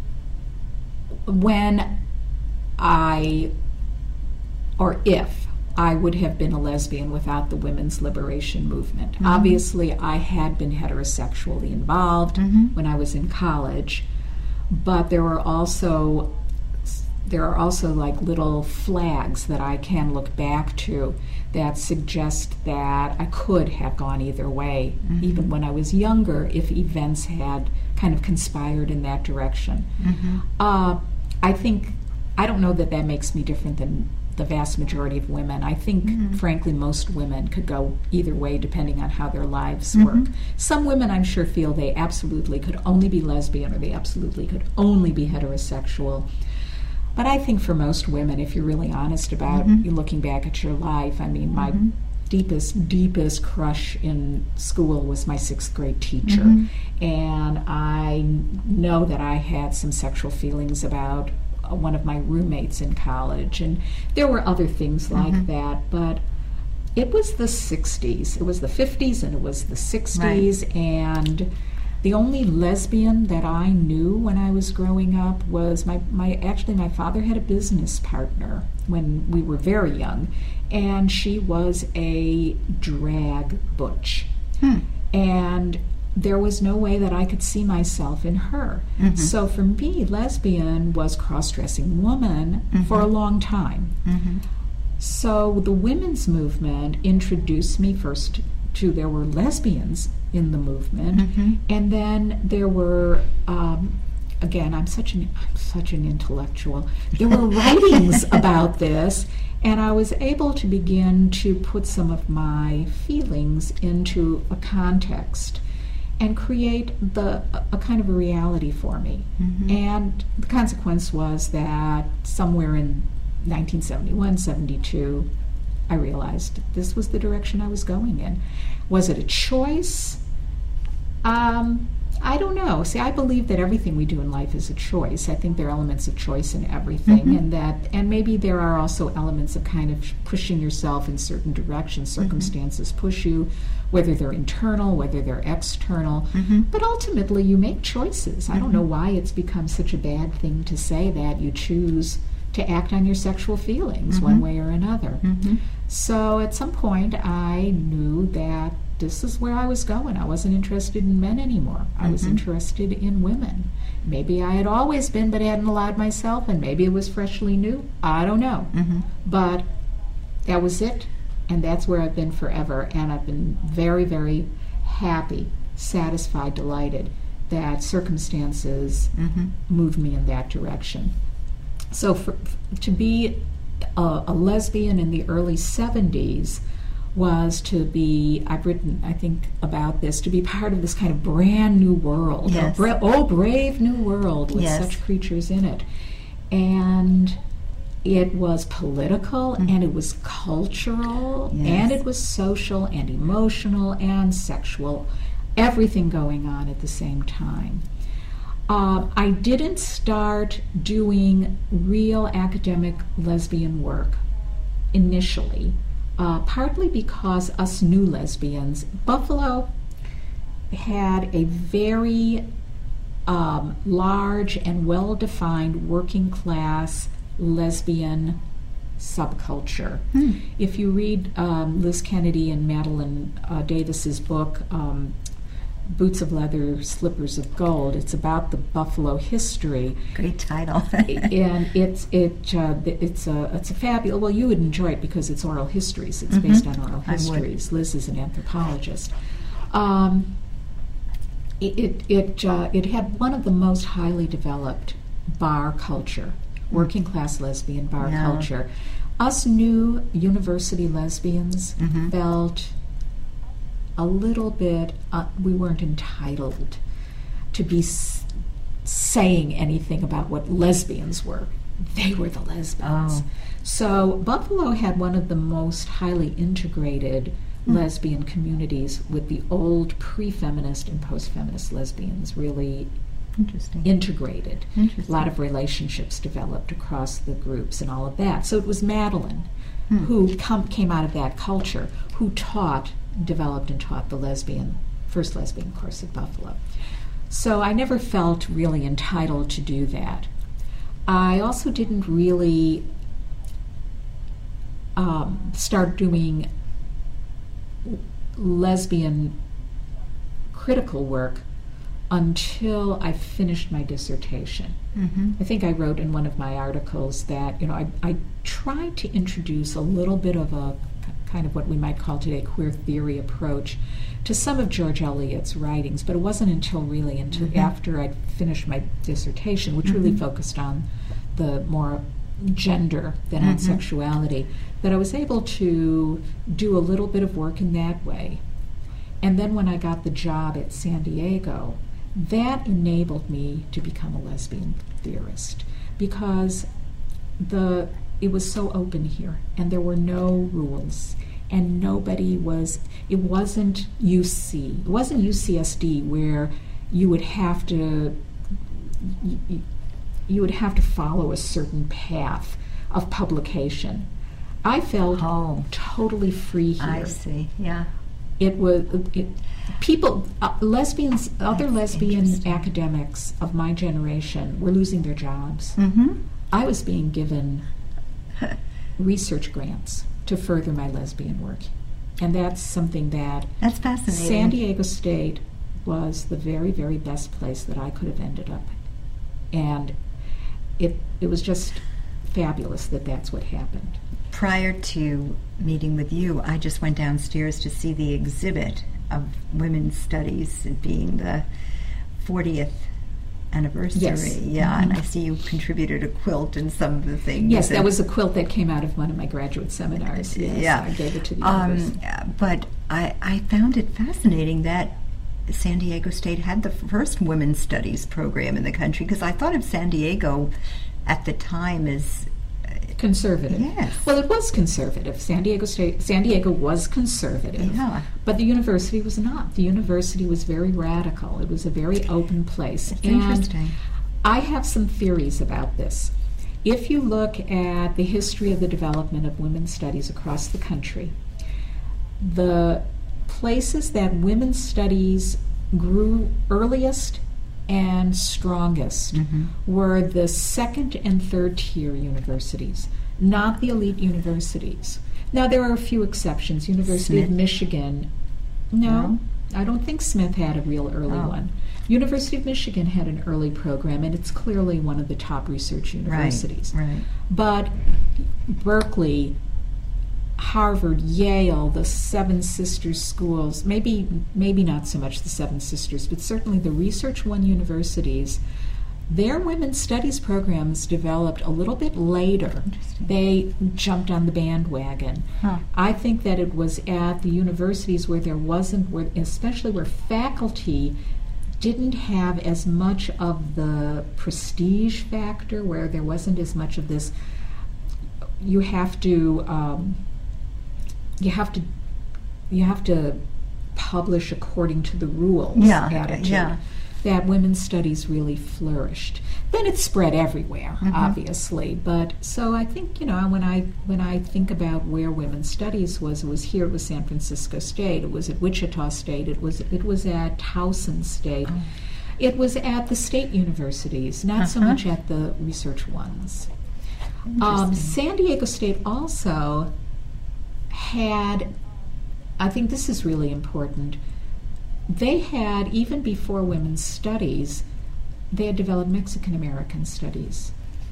Speaker 2: when I or if I would have been a lesbian without the women's liberation movement. Mm-hmm. Obviously, I had been heterosexually involved mm-hmm. when I was in college, but there were also there are also like little flags that I can look back to that suggest that I could have gone either way, mm-hmm. even when I was younger, if events had kind of conspired in that direction. Mm-hmm. Uh, I think I don't know that that makes me different than the vast majority of women. I think, mm-hmm. frankly, most women could go either way depending on how their lives mm-hmm. work. Some women, I'm sure, feel they absolutely could only be lesbian or they absolutely could only be heterosexual. But I think for most women, if you're really honest about mm-hmm. looking back at your life, I mean, my mm-hmm. deepest, deepest crush in school was my sixth grade teacher. Mm-hmm. And I know that I had some sexual feelings about one of my roommates in college, and there were other things like mm-hmm. that, but it was the sixties. It was the fifties and it was the sixties, right. And the only lesbian that I knew when I was growing up was my, my actually my father had a business partner when we were very young, and she was a drag butch. Hmm. And there was no way that I could see myself in her. Mm-hmm. So for me, lesbian was cross-dressing woman mm-hmm. for a long time. Mm-hmm. So the women's movement introduced me first to, there were lesbians in the movement, mm-hmm. and then there were, um, again, I'm such an I'm such an intellectual. There were writings about this, And I was able to begin to put some of my feelings into a context and create the a kind of a reality for me.
Speaker 1: Mm-hmm.
Speaker 2: And the consequence was that somewhere in nineteen seventy-one, seventy-two, I realized this was the direction I was going in. Was it a choice? Um, I don't know. See, I believe that everything we do in life is a choice. I think there are elements of choice in everything,
Speaker 1: Mm-hmm.
Speaker 2: and that, and maybe there are also elements of kind of pushing yourself in certain directions. Circumstances
Speaker 1: Mm-hmm.
Speaker 2: push you, whether they're internal, whether they're external.
Speaker 1: Mm-hmm.
Speaker 2: But ultimately, you make choices. I don't know
Speaker 1: Mhm.
Speaker 2: why it's become such a bad thing to say that you choose to act on your sexual feelings one
Speaker 1: Mhm.
Speaker 2: way or another.
Speaker 1: Mm-hmm.
Speaker 2: So at some point, I knew that this is where I was going. I wasn't interested in men anymore. I was
Speaker 1: Mhm.
Speaker 2: interested in women. Maybe I had always been, but hadn't allowed myself, and maybe it was freshly new. I don't know.
Speaker 1: Mm-hmm.
Speaker 2: But that was it, and that's where I've been forever. And I've been very, very happy, satisfied, delighted that circumstances
Speaker 1: Mm-hmm.
Speaker 2: moved me in that direction. So for, to be a, a lesbian in the early seventies was to be, I've written, I think, about this, to be part of this kind of brand new world.
Speaker 1: Yes.
Speaker 2: A bra- oh, brave new world with
Speaker 1: Yes.
Speaker 2: such creatures in it. And it was political,
Speaker 1: Mhm.
Speaker 2: and it was cultural,
Speaker 1: Yes.
Speaker 2: and it was social and emotional and sexual, everything going on at the same time. Uh, I didn't start doing real academic lesbian work initially, uh, partly because us new lesbians, Buffalo had a very um, large and well-defined working class lesbian subculture.
Speaker 1: Hmm.
Speaker 2: If you read um, Liz Kennedy and Madeline uh, Davis's book, um, Boots of Leather, Slippers of Gold, it's about the Buffalo history.
Speaker 1: Great title.
Speaker 2: And it's it uh, it's a it's a fabulous. Well, you would enjoy it because it's oral histories. It's
Speaker 1: Mhm.
Speaker 2: based on oral
Speaker 1: I would.
Speaker 2: histories. Liz is an anthropologist. Um, it it it, uh, it had one of the most highly developed bar culture, working class lesbian bar
Speaker 1: Yeah.
Speaker 2: culture. Us new university lesbians
Speaker 1: Mhm.
Speaker 2: felt a little bit, uh, we weren't entitled to be s- saying anything about what lesbians were. They were the lesbians.
Speaker 1: Oh.
Speaker 2: So Buffalo had one of the most highly integrated
Speaker 1: Hmm.
Speaker 2: lesbian communities, with the old pre-feminist and post-feminist lesbians really
Speaker 1: Interesting.
Speaker 2: integrated.
Speaker 1: Interesting.
Speaker 2: A lot of relationships developed across the groups and all of that. So it was Madeline
Speaker 1: Hmm.
Speaker 2: who come, came out of that culture, who taught, developed and taught the lesbian, first lesbian course at Buffalo. So I never felt really entitled to do that. I also didn't really um, start doing lesbian critical work until I finished my dissertation.
Speaker 1: Mm-hmm.
Speaker 2: I think I wrote in one of my articles that, you know, I, I tried to introduce a little bit of a kind of what we might call today queer theory approach to some of George Eliot's writings, but it wasn't until really until
Speaker 1: Mhm.
Speaker 2: after I'd finished my dissertation, which really
Speaker 1: Mhm.
Speaker 2: focused on the more gender than on
Speaker 1: Mhm.
Speaker 2: sexuality, that I was able to do a little bit of work in that way. And then when I got the job at San Diego, that enabled me to become a lesbian theorist, because the it was so open here, and there were no rules, and nobody was, it wasn't U C, it wasn't U C S D where you would have to you, you would have to follow a certain path of publication. I felt
Speaker 1: Oh.
Speaker 2: totally free here.
Speaker 1: I see. Yeah.
Speaker 2: It was it, people, uh, lesbians, other
Speaker 1: That's
Speaker 2: lesbian
Speaker 1: interesting.
Speaker 2: academics of my generation were losing their jobs.
Speaker 1: Mm-hmm.
Speaker 2: I was being given research grants to further my lesbian work, and that's something that
Speaker 1: That's fascinating.
Speaker 2: San Diego State was the very, very best place that I could have ended up, and it it was just fabulous that that's what happened.
Speaker 1: Prior to meeting with you, I just went downstairs to see the exhibit of women's studies, it being the fortieth anniversary.
Speaker 2: Yes.
Speaker 1: Yeah,
Speaker 2: Mm-hmm.
Speaker 1: and I see you contributed a quilt and some of the things.
Speaker 2: Yes, that
Speaker 1: and-
Speaker 2: was a quilt that came out of one of my graduate seminars. Yes,
Speaker 1: Yeah.
Speaker 2: I gave it to the
Speaker 1: Um,
Speaker 2: university.
Speaker 1: but I, I found it fascinating that San Diego State had the first women's studies program in the country, because I thought of San Diego at the time as
Speaker 2: Conservative.
Speaker 1: Yes.
Speaker 2: Well, it was conservative. San Diego State, San Diego was conservative.
Speaker 1: Yeah.
Speaker 2: But the university was not. The university was very radical. It was a very open place.
Speaker 1: It's
Speaker 2: and
Speaker 1: interesting.
Speaker 2: I have some theories about this. If you look at the history of the development of women's studies across the country, the places that women's studies grew earliest and strongest
Speaker 1: Mhm.
Speaker 2: were the second and third tier universities, not the elite universities. Now, there are a few exceptions. University of
Speaker 1: Smith?
Speaker 2: Michigan, no,
Speaker 1: No?
Speaker 2: I don't think Smith had a real early
Speaker 1: Oh.
Speaker 2: one. University of Michigan had an early program, and it's clearly one of the top research universities.
Speaker 1: Right, right.
Speaker 2: But Berkeley, Harvard, Yale, the Seven Sisters schools, maybe maybe not so much the Seven Sisters, but certainly the Research One universities, their women's studies programs developed a little bit later.
Speaker 1: Interesting.
Speaker 2: They jumped on the bandwagon.
Speaker 1: Huh.
Speaker 2: I think that it was at the universities where there wasn't, where, especially where faculty didn't have as much of the prestige factor, where there wasn't as much of this, you have to, um, you have to, you have to publish according to the rules
Speaker 1: Yeah,
Speaker 2: attitude.
Speaker 1: yeah.
Speaker 2: That women's studies really flourished. Then it spread everywhere,
Speaker 1: Mhm.
Speaker 2: obviously. But so I think, you know, when I when I think about where women's studies was, it was here, it was San Francisco State, it was at Wichita State, it was it was at Towson State,
Speaker 1: Oh.
Speaker 2: it was at the state universities, not so
Speaker 1: Uh-huh.
Speaker 2: much at the research ones. Um,
Speaker 1: Interesting.
Speaker 2: San Diego State also had, I think this is really important, they had, even before women's studies, they had developed Mexican American studies.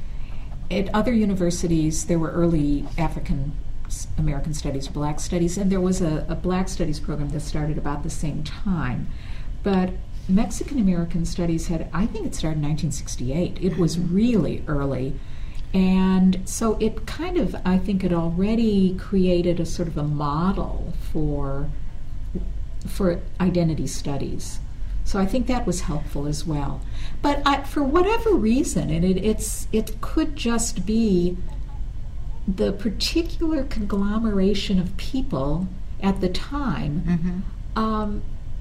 Speaker 2: At other universities, there were early African s- American studies, black studies, and there was a, a black studies program that started about the same time. But Mexican American studies had, I think it started in nineteen sixty-eight. It was really early. And so it kind of, I think it already created a sort of a model for for identity studies. So I think that was helpful as well. But I, for whatever reason, and it, it's it could just be the particular conglomeration of people at the time,
Speaker 1: Mhm.
Speaker 2: um,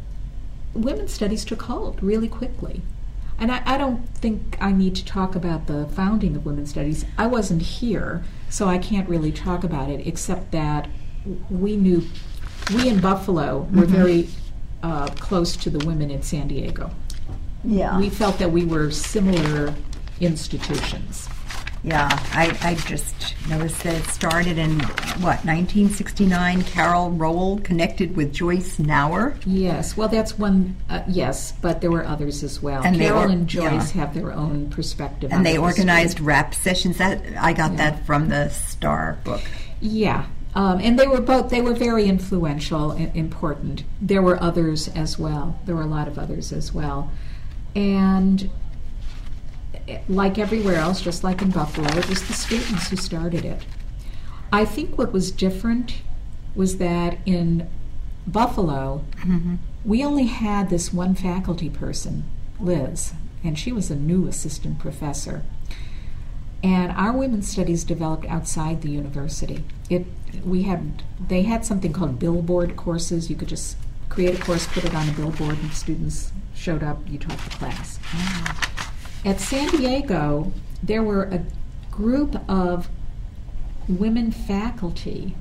Speaker 2: women's studies took hold really quickly. And I, I don't think I need to talk about the founding of women's studies. I wasn't here, so I can't really talk about it, except that we knew, we in Buffalo were
Speaker 1: Mhm.
Speaker 2: very uh, close to the women in San Diego.
Speaker 1: Yeah.
Speaker 2: We felt that we were similar institutions.
Speaker 1: Yeah, I, I just noticed that it started in, what, nineteen sixty-nine, Carol Rowell connected with Joyce Nauer.
Speaker 2: Yes, well, that's one, uh, yes, but there were others as well.
Speaker 1: And they
Speaker 2: Carol
Speaker 1: or-
Speaker 2: and Joyce
Speaker 1: yeah.
Speaker 2: have their own perspective on
Speaker 1: And they
Speaker 2: the history.
Speaker 1: organized rap sessions. That I got
Speaker 2: Yeah.
Speaker 1: that from the Star book.
Speaker 2: Yeah, um, and they were both, they were very influential and important. There were others as well. There were a lot of others as well. And eh, like everywhere else, just like in Buffalo, it was the students who started it. I think what was different was that in Buffalo,
Speaker 1: Mhm.
Speaker 2: we only had this one faculty person, Liz, and she was a new assistant professor. And our women's studies developed outside the university. It we had they had something called billboard courses. You could just create a course, put it on a billboard, and students showed up. You taught the class. At San Diego, there were a group of women faculty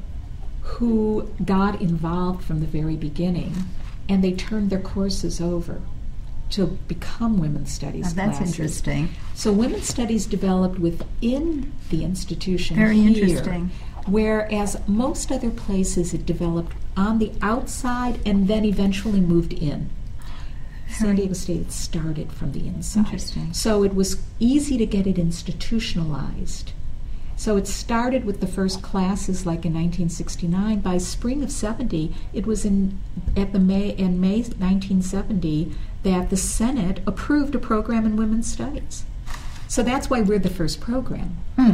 Speaker 2: who got involved from the very beginning, and they turned their courses over to become women's studies
Speaker 1: Now, that's
Speaker 2: classes.
Speaker 1: interesting.
Speaker 2: So women's studies developed within the institution
Speaker 1: Very
Speaker 2: here,
Speaker 1: interesting.
Speaker 2: whereas most other places it developed on the outside and then eventually moved in. San
Speaker 1: Very-
Speaker 2: Diego State started from the inside.
Speaker 1: Interesting.
Speaker 2: So it was easy to get it institutionalized. So it started with the first classes like in nineteen sixty-nine. By spring of seventy, it was in at the May in May nineteen seventy, that the Senate approved a program in women's studies. So that's why we're the first program.
Speaker 1: Hmm.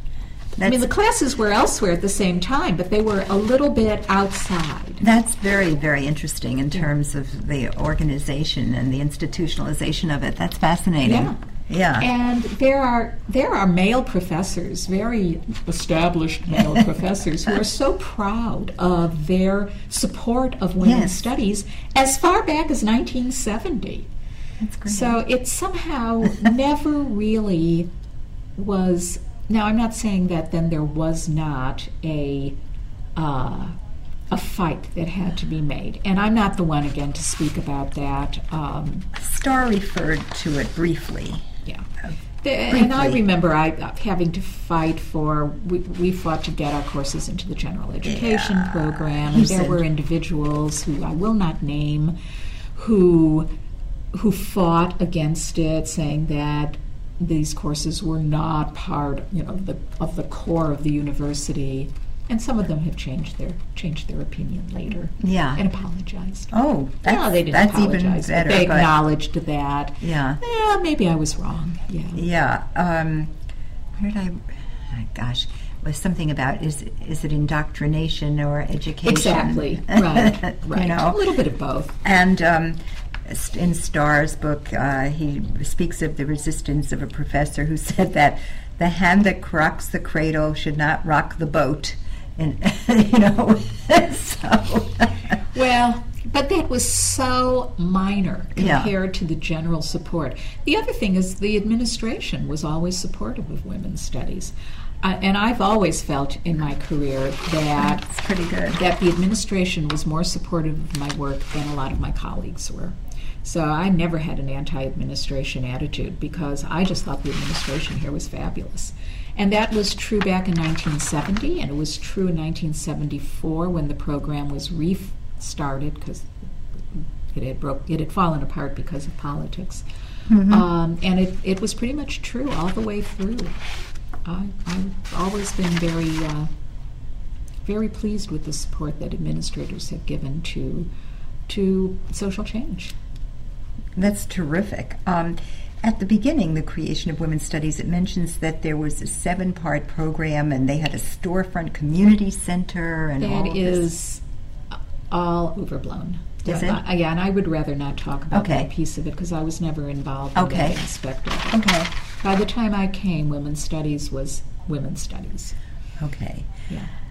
Speaker 2: I mean, the classes were elsewhere at the same time, but they were a little bit outside.
Speaker 1: That's very, very interesting in terms of the organization and the institutionalization of it. That's fascinating.
Speaker 2: Yeah.
Speaker 1: Yeah.
Speaker 2: And there are there are male professors, very established male professors, who are so proud of their support of women's
Speaker 1: Yes.
Speaker 2: studies as far back as nineteen seventy.
Speaker 1: That's great.
Speaker 2: So it somehow never really was. Now, I'm not saying that then there was not a uh, a fight that had to be made, and I'm not the one again to speak about that. Um,
Speaker 1: Starr referred to it briefly.
Speaker 2: Yeah. The, and I
Speaker 1: Briefly.
Speaker 2: remember I uh, having to fight for, we, we fought to get our courses into the general education
Speaker 1: Yeah.
Speaker 2: program,
Speaker 1: You
Speaker 2: and there
Speaker 1: said-
Speaker 2: were individuals who I will not name who who fought against it, saying that these courses were not part, you know, the, of the core of the university. And some of them have changed their changed their opinion later
Speaker 1: Yeah.
Speaker 2: and apologized.
Speaker 1: Oh, that's,
Speaker 2: no, they didn't
Speaker 1: that's
Speaker 2: apologize,
Speaker 1: even
Speaker 2: but
Speaker 1: better.
Speaker 2: they
Speaker 1: but-
Speaker 2: acknowledged that.
Speaker 1: yeah.
Speaker 2: Yeah, maybe I was wrong. Yeah.
Speaker 1: Yeah. Um, where did I? oh, Gosh, it was something about is is it indoctrination or education?
Speaker 2: Exactly. Right. Right.
Speaker 1: You know,
Speaker 2: A little bit of both.
Speaker 1: and um, st- in Starr's book, uh, he speaks of the resistance of a professor who said that the hand that rocks the cradle should not rock the boat, and you know, so.
Speaker 2: Well, but that was so minor
Speaker 1: Yeah.
Speaker 2: compared to the general support. The other thing is the administration was always supportive of women's studies. Uh, and I've always felt in my career that
Speaker 1: That's pretty good.
Speaker 2: that the administration was more supportive of my work than a lot of my colleagues were. So I never had an anti-administration attitude because I just thought the administration here was fabulous. And that was true back in nineteen seventy, and it was true in nineteen seventy-four when the program was restarted because it had broke, it had fallen apart because of politics.
Speaker 1: Mhm.
Speaker 2: Um, and it, it was pretty much true all the way through. I, I've always been very, uh, very pleased with the support that administrators have given to to social change.
Speaker 1: That's terrific. Um, at the beginning, the creation of Women's Studies, it mentions that there was a seven-part program, and they had a storefront community center, and all
Speaker 2: That
Speaker 1: of this.
Speaker 2: is all overblown.
Speaker 1: Is
Speaker 2: Uh,
Speaker 1: it?
Speaker 2: Yeah, and I would rather not talk about
Speaker 1: Okay.
Speaker 2: that piece of it because I was never involved in
Speaker 1: Okay.
Speaker 2: that aspect of it.
Speaker 1: Okay.
Speaker 2: By the time I came, women's studies was women's studies.
Speaker 1: Okay.
Speaker 2: Yeah.